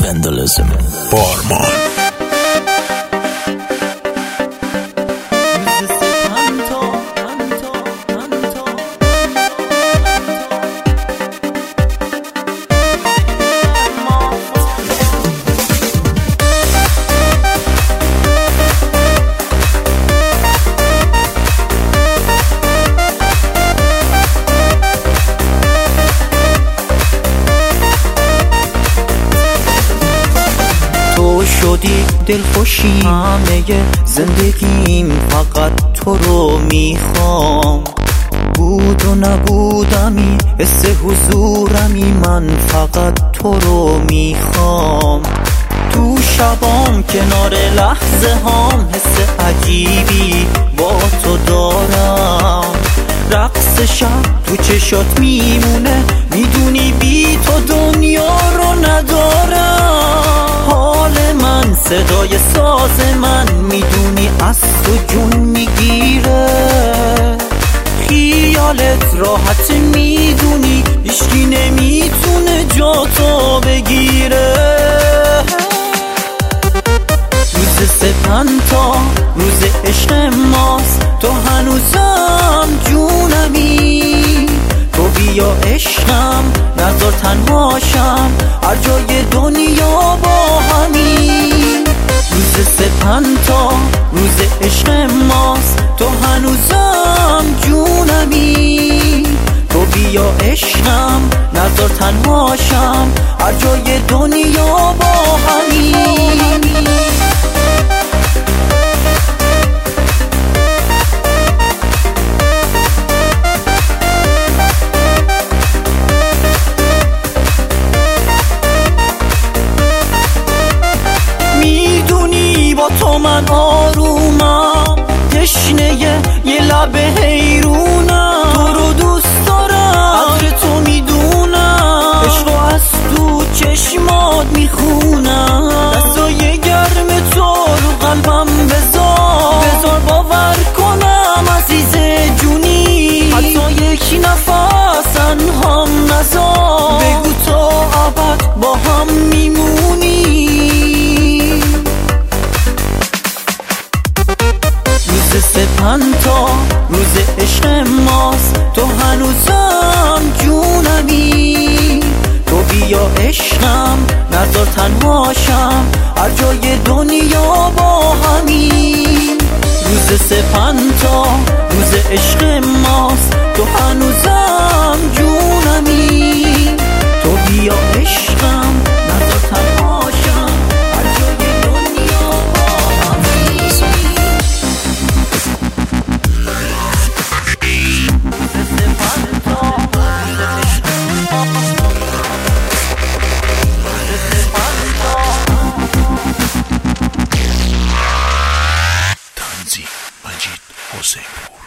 Vandalism بارمان. شدی دلخوشی همه زندگیم، فقط تو رو میخوام. بود و نبودمی حس حضورمی، من فقط تو رو میخوام. تو شبام کنار لحظه هام حس عجیبی با تو دارم. رقص شب تو چشات میمونه، میدونی بی تو دنیا رو ندارم. حال من صدای ساز من، میدونی از تو جون میگیره. خیالت راحت، میدونی هیچکی نمیتونه جا تو بگیره. روز سپنتا روز عشق ماست، تو هنوزم جونمی. تو بیا عشقم نذار تنهاشم، هر جای دنیا با همی. روز سپنتا روز عشق ماست، تو هنوزم جونمی. تو بیا عشقم نذار تنهاشم، هر جای دنیا با همی. میدونی با تو من آرومم، تشنه یه لب حیرونم. تو رو دوست دارم، قدر تو میدونم، عشقو از تو چشمات میخونم. دستای گرم تو رو قلبم بذار باور کنم عزیز جونی. حتی یک نفس تنهام نذار، بگو تا ابد با هم میمونی. روز سپنتا روز عشق ماست، تو هنوزم جونمی. تو بیا عشقم نذار تنهاشم، هر جای دنیا با همی. روز سپنتا روز عشق ماست، تو هنوزم جونمی. تو بیا عشقم نذار تنهاشم، هر جای دنیا با همی. تنظیم مجید حسین.